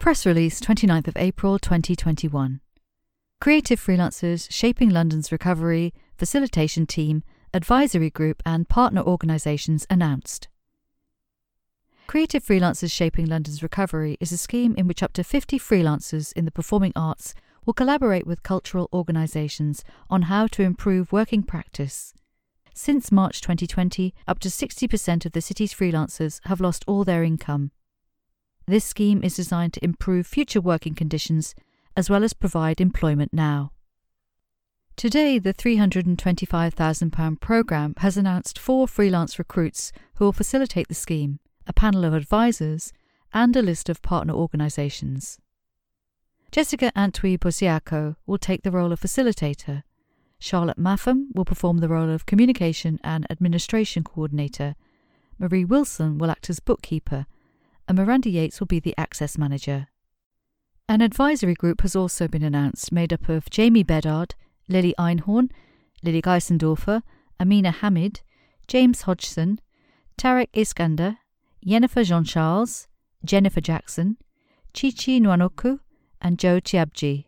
Press release 29th of April 2021. Creative freelancers shaping London's recovery, facilitation team, advisory group and partner organisations announced. Creative Freelancers Shaping London's Recovery is a scheme in which up to 50 freelancers in the performing arts will collaborate with cultural organisations on how to improve working practice. Since March 2020, up to 60% of the city's freelancers have lost all their income. This scheme is designed to improve future working conditions as well as provide employment now. Today, the £325,000 programme has announced 4 freelance recruits who will facilitate the scheme, a panel of advisors, and a list of partner organisations. Jessica Antwi-Bosiaco will take the role of facilitator. Charlotte Mapham will perform the role of communication and administration coordinator. Marie Wilson will act as bookkeeper, and Miranda Yates will be the access manager. An advisory group has also been announced, made up of Jamie Bedard, Lily Einhorn, Lily Geisendorfer, Amina Hamid, James Hodgson, Tarek Iskander, Yennefer Jean-Charles, Jennifer Jackson, Chichi Nwanoku, and Joe Chiabji.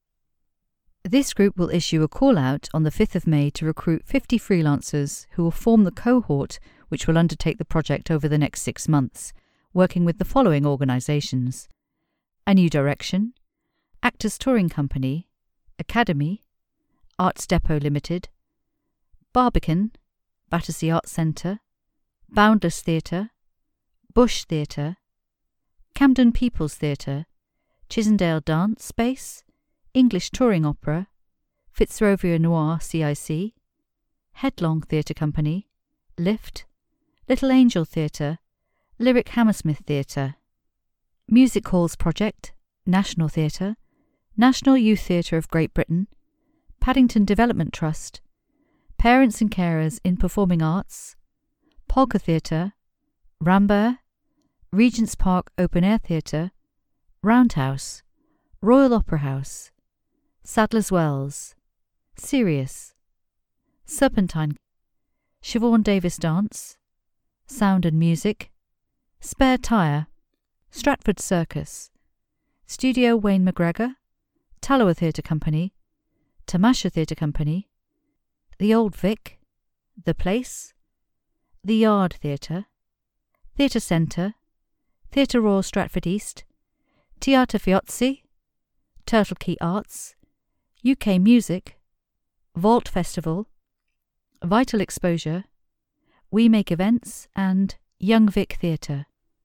This group will issue a call-out on the 5th of May to recruit 50 freelancers who will form the cohort which will undertake the project over the next 6 months, working with the following organisations: A New Direction, Actors Touring Company, Academy, Arts Depot Limited, Barbican, Battersea Arts Centre, Boundless Theatre, Bush Theatre, Camden People's Theatre, Chisendale Dance Space, English Touring Opera, Fitzrovia Noir CIC, Headlong Theatre Company, Lift, Little Angel Theatre, Lyric Hammersmith Theatre, Music Halls Project, National Theatre, National Youth Theatre of Great Britain, Paddington Development Trust, Parents and Carers in Performing Arts, Polka Theatre, Rambert, Regent's Park Open Air Theatre, Roundhouse, Royal Opera House, Sadler's Wells, Sirius, Serpentine, Siobhan Davis Dance, Sound and Music, Spare Tyre, Stratford Circus, Studio Wayne McGregor, Tallowa Theatre Company, Tamasha Theatre Company, The Old Vic, The Place, The Yard Theatre, Theatre Centre, Theatre Royal Stratford East, Teatr Fiozzi, Turtle Key Arts, UK Music, Vault Festival, Vital Exposure, We Make Events and Young Vic Theatre.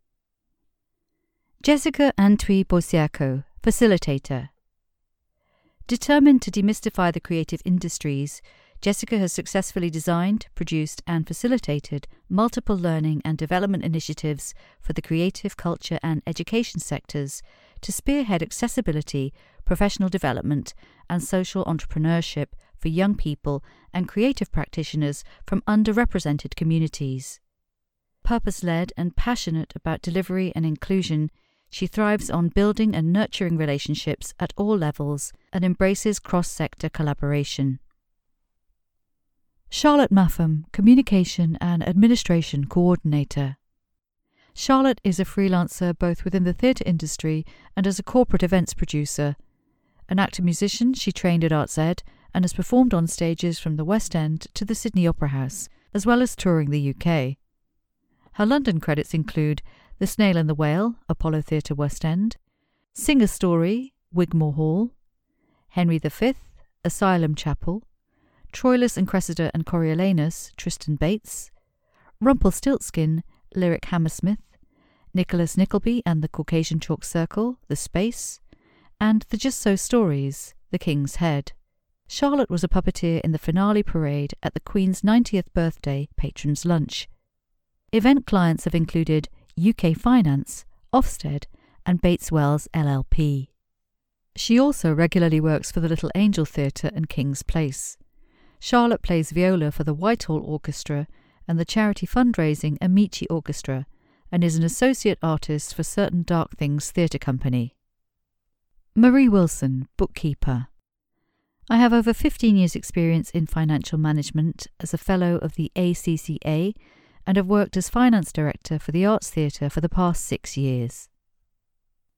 Jessica Antwi-Bosiaco, Facilitator. Determined to demystify the creative industries, Jessica has successfully designed, produced and facilitated multiple learning and development initiatives for the creative, culture and education sectors to spearhead accessibility, professional development and social entrepreneurship for young people and creative practitioners from underrepresented communities. Purpose-led and passionate about delivery and inclusion, she thrives on building and nurturing relationships at all levels and embraces cross-sector collaboration. Charlotte Mapham, Communication and Administration Coordinator. Charlotte is a freelancer both within the theatre industry and as a corporate events producer. An actor-musician, she trained at Arts Ed and has performed on stages from the West End to the Sydney Opera House, as well as touring the UK. Her London credits include The Snail and the Whale, Apollo Theatre West End, Sing a Story, Wigmore Hall, Henry V, Asylum Chapel, Troilus and Cressida and Coriolanus, Tristan Bates, Rumpelstiltskin, Lyric Hammersmith, Nicholas Nickleby and the Caucasian Chalk Circle, The Space, and The Just So Stories, The King's Head. Charlotte was a puppeteer in the finale parade at the Queen's 90th birthday Patrons' Lunch. Event clients have included UK Finance, Ofsted, and Bates Wells LLP. She also regularly works for the Little Angel Theatre and King's Place. Charlotte plays viola for the Whitehall Orchestra and the charity fundraising Amici Orchestra, and is an associate artist for Certain Dark Things Theatre Company. Marie Wilson, Bookkeeper. I have over 15 years' experience in financial management as a Fellow of the ACCA and have worked as Finance Director for the Arts Theatre for the past 6 years.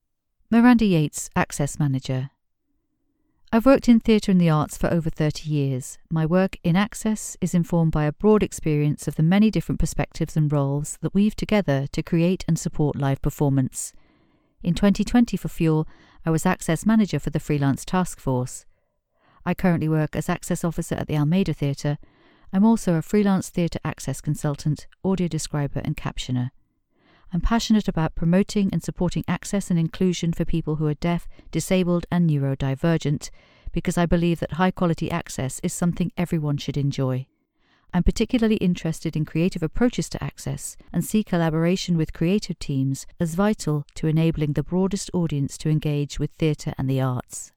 Miranda Yates, Access Manager. I've worked in theatre and the arts for over 30 years. My work in Access is informed by a broad experience of the many different perspectives and roles that weave together to create and support live performance. In 2020 for Fuel, I was Access Manager for the Freelance Task Force. I currently work as Access Officer at the Almeida Theatre. I'm also a freelance theatre access consultant, audio describer and captioner. I'm passionate about promoting and supporting access and inclusion for people who are deaf, disabled and neurodivergent, because I believe that high-quality access is something everyone should enjoy. I'm particularly interested in creative approaches to access and see collaboration with creative teams as vital to enabling the broadest audience to engage with theatre and the arts.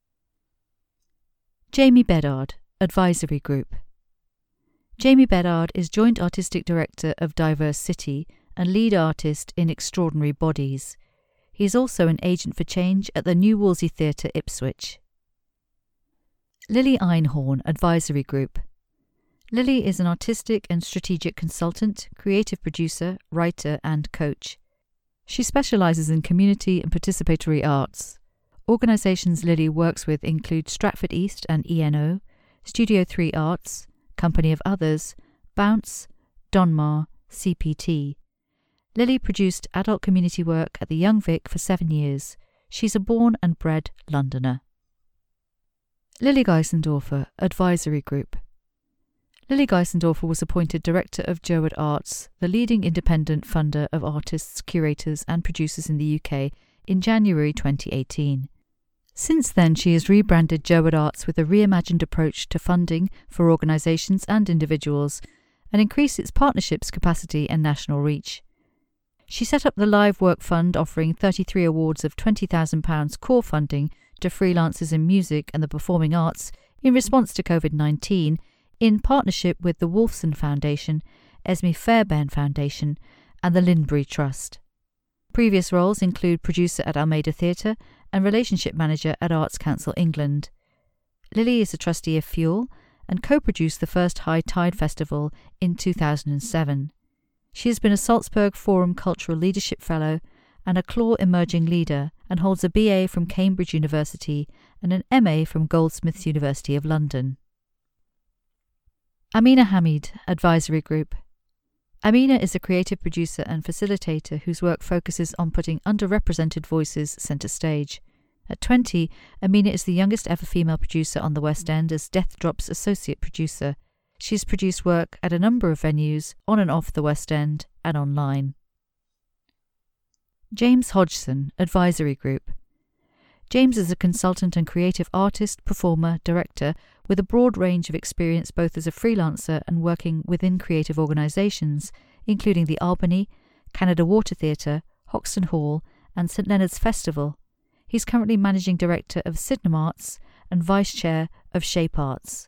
Jamie Bedard, Advisory Group. Jamie Bedard is Joint Artistic Director of Diverse City and lead artist in Extraordinary Bodies. He is also an agent for change at the New Wolsey Theatre, Ipswich. Lily Einhorn, Advisory Group. Lily is an artistic and strategic consultant, creative producer, writer and coach. She specialises in community and participatory arts. Organisations Lily works with include Stratford East and ENO, Studio 3 Arts, Company of Others, Bounce, Donmar, CPT. Lily produced adult community work at the Young Vic for 7 years. She's a born and bred Londoner. Lily Geisendorfer, Advisory Group. Lily Geisendorfer was appointed Director of Jerwood Arts, the leading independent funder of artists, curators and producers in the UK, in January 2018. Since then, she has rebranded Jerwood Arts with a reimagined approach to funding for organisations and individuals and increased its partnerships capacity and national reach. She set up the Live Work Fund, offering 33 awards of £20,000 core funding to freelancers in music and the performing arts in response to COVID-19, in partnership with the Wolfson Foundation, Esme Fairbairn Foundation and the Lindbury Trust. Previous roles include producer at Almeida Theatre and relationship manager at Arts Council England. Lily is a trustee of Fuel and co-produced the first High Tide Festival in 2007. She has been a Salzburg Forum Cultural Leadership Fellow and a CLAW Emerging Leader and holds a BA from Cambridge University and an MA from Goldsmiths University of London. Amina Hamid, Advisory Group. Amina is a creative producer and facilitator whose work focuses on putting underrepresented voices centre stage. At 20, Amina is the youngest ever female producer on the West End as Death Drop's associate producer. She's produced work at a number of venues, on and off the West End and online. James Hodgson, Advisory Group. James is a consultant and creative artist, performer, director with a broad range of experience both as a freelancer and working within creative organisations, including the Albany, Canada Water Theatre, Hoxton Hall and St Leonard's Festival. He's currently Managing Director of Sydenham Arts and Vice Chair of Shape Arts.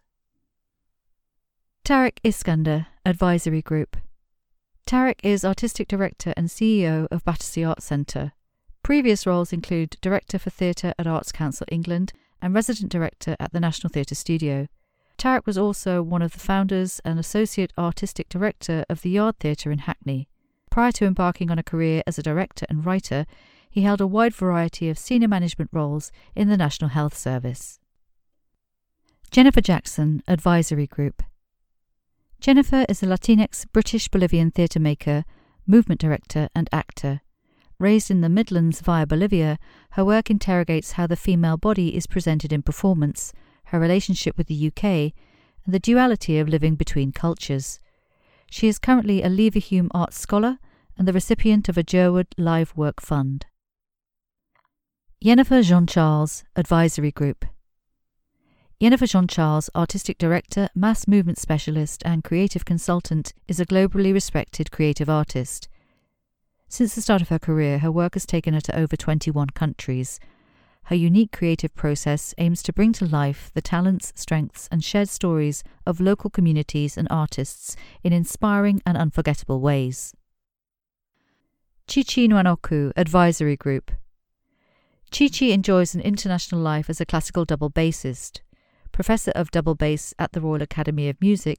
Tarek Iskander, Advisory Group. Tarek is Artistic Director and CEO of Battersea Arts Centre. Previous roles include Director for Theatre at Arts Council England and Resident Director at the National Theatre Studio. Tarek was also one of the founders and Associate Artistic Director of the Yard Theatre in Hackney. Prior to embarking on a career as a director and writer, he held a wide variety of senior management roles in the National Health Service. Jennifer Jackson, Advisory Group. Jennifer is a Latinx British-Bolivian theatre maker, movement director and actor. Raised in the Midlands via Bolivia, her work interrogates how the female body is presented in performance, her relationship with the UK, and the duality of living between cultures. She is currently a Leverhulme Arts Scholar and the recipient of a Jerwood Live Work Fund. Jennifer Jean-Charles, Advisory Group. Jennifer Jean-Charles, Artistic Director, Mass Movement Specialist and Creative Consultant, is a globally respected creative artist. Since the start of her career, her work has taken her to over 21 countries. Her unique creative process aims to bring to life the talents, strengths and shared stories of local communities and artists in inspiring and unforgettable ways. Chichi Nwanoku, Advisory Group. Chichi enjoys an international life as a classical double bassist. Professor of double bass at the Royal Academy of Music,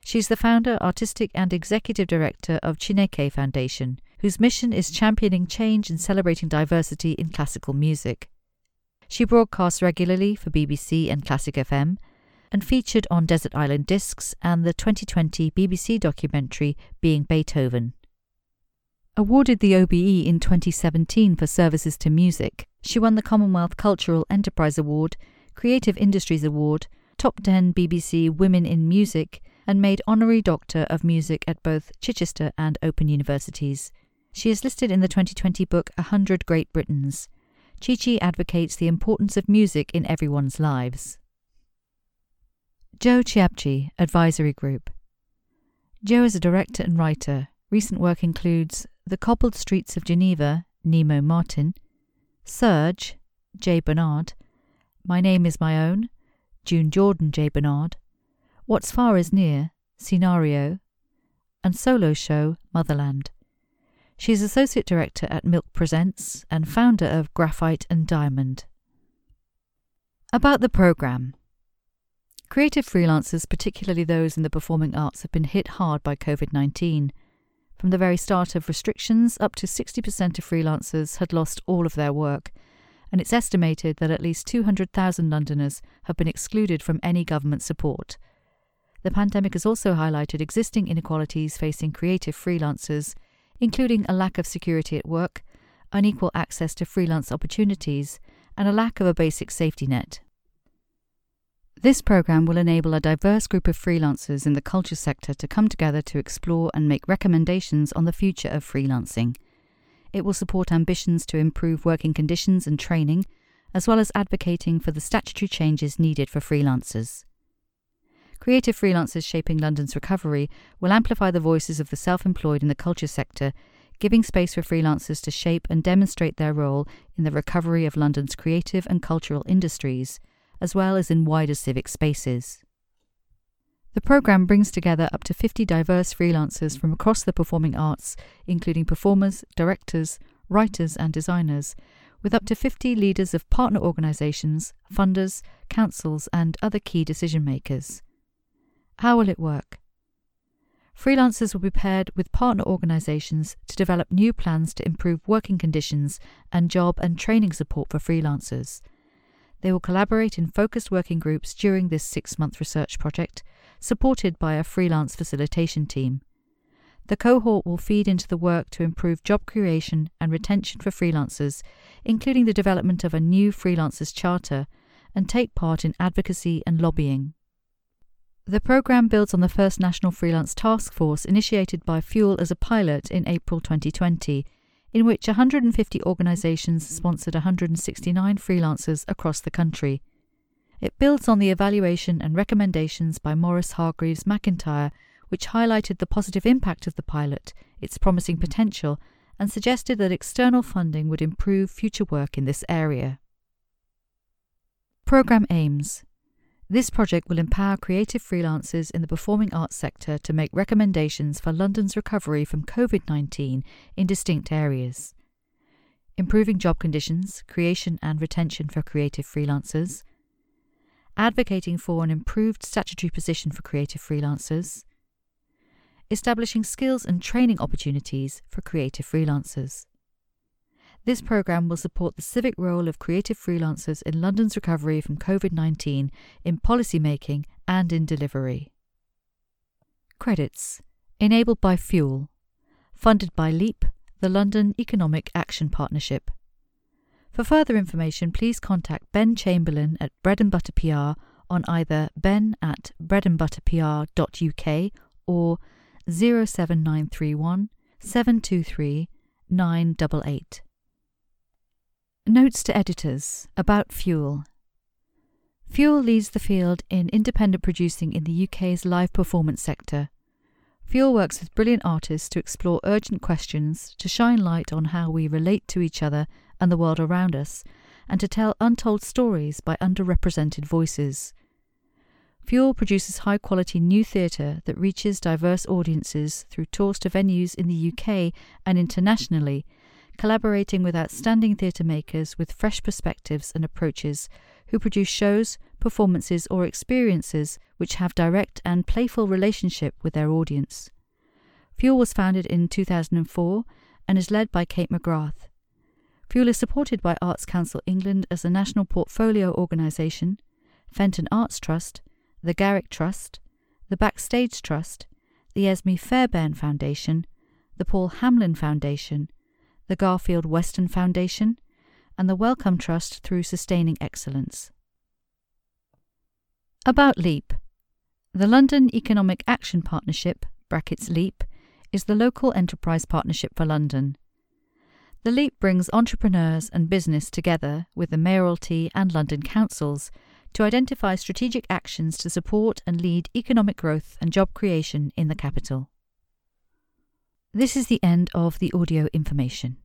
She's the founder, artistic and executive director of Chineke Foundation, whose mission is championing change and celebrating diversity in classical music. She broadcasts regularly for BBC and Classic FM, and featured on Desert Island Discs and the 2020 BBC documentary Being Beethoven. Awarded the OBE in 2017 for services to music, she won the Commonwealth Cultural Enterprise Award, Creative Industries Award, Top 10 BBC Women in Music, and made Honorary Doctor of Music at both Chichester and Open Universities. She is listed in the 2020 book 100 Great Britons. Chi-Chi advocates the importance of music in everyone's lives. Joe Chiapchi, Advisory Group. Joe is a director and writer. Recent work includes The Cobbled Streets of Geneva, Nemo Martin, Surge, J. Bernard, My Name is My Own, June Jordan J. Bernard, What's Far is Near, Scenario, and solo show Motherland. She is Associate Director at Milk Presents and founder of Graphite and Diamond. About the programme. Creative freelancers, particularly those in the performing arts, have been hit hard by COVID-19. From the very start of restrictions, up to 60% of freelancers had lost all of their work, and it's estimated that at least 200,000 Londoners have been excluded from any government support. The pandemic has also highlighted existing inequalities facing creative freelancers, including a lack of security at work, unequal access to freelance opportunities, and a lack of a basic safety net. This programme will enable a diverse group of freelancers in the culture sector to come together to explore and make recommendations on the future of freelancing. It will support ambitions to improve working conditions and training, as well as advocating for the statutory changes needed for freelancers. Creative Freelancers Shaping London's Recovery will amplify the voices of the self-employed in the culture sector, giving space for freelancers to shape and demonstrate their role in the recovery of London's creative and cultural industries, as well as in wider civic spaces. The programme brings together up to 50 diverse freelancers from across the performing arts, including performers, directors, writers and designers, with up to 50 leaders of partner organisations, funders, councils and other key decision-makers. How will it work? Freelancers will be paired with partner organisations to develop new plans to improve working conditions and job and training support for freelancers. They will collaborate in focused working groups during this 6-month research project, supported by a freelance facilitation team. The cohort will feed into the work to improve job creation and retention for freelancers, including the development of a new freelancers charter, and take part in advocacy and lobbying. The programme builds on the first National Freelance Task Force initiated by Fuel as a pilot in April 2020, in which 150 organisations sponsored 169 freelancers across the country. It builds on the evaluation and recommendations by Maurice Hargreaves McIntyre, which highlighted the positive impact of the pilot, its promising potential, and suggested that external funding would improve future work in this area. Programme aims. This project will empower creative freelancers in the performing arts sector to make recommendations for London's recovery from COVID-19 in distinct areas. Improving job conditions, creation and retention for creative freelancers. Advocating for an improved statutory position for creative freelancers. Establishing skills and training opportunities for creative freelancers. This programme will support the civic role of creative freelancers in London's recovery from COVID-19 in policy making and in delivery. Credits. Enabled by Fuel. Funded by LEAP, the London Economic Action Partnership. For further information, please contact Ben Chamberlain at Bread and Butter PR on either ben@breadandbutterpr.uk or 07931 723 988. Notes to editors about Fuel. Fuel leads the field in independent producing in the UK's live performance sector. Fuel works with brilliant artists to explore urgent questions, to shine light on how we relate to each other and the world around us, and to tell untold stories by underrepresented voices. Fuel produces high-quality new theatre that reaches diverse audiences through tours to venues in the UK and internationally, collaborating with outstanding theatre makers with fresh perspectives and approaches who produce shows, performances or experiences which have direct and playful relationship with their audience. Fuel was founded in 2004 and is led by Kate McGrath. Fuel is supported by Arts Council England as a national portfolio organisation, Fenton Arts Trust, the Garrick Trust, the Backstage Trust, the Esme Fairbairn Foundation, the Paul Hamlin Foundation, the Garfield Weston Foundation, and the Wellcome Trust through Sustaining Excellence. About LEAP. The London Economic Action Partnership (LEAP) is the local enterprise partnership for London. The LEAP brings entrepreneurs and business together with the Mayoralty and London councils to identify strategic actions to support and lead economic growth and job creation in the capital. This is the end of the audio information.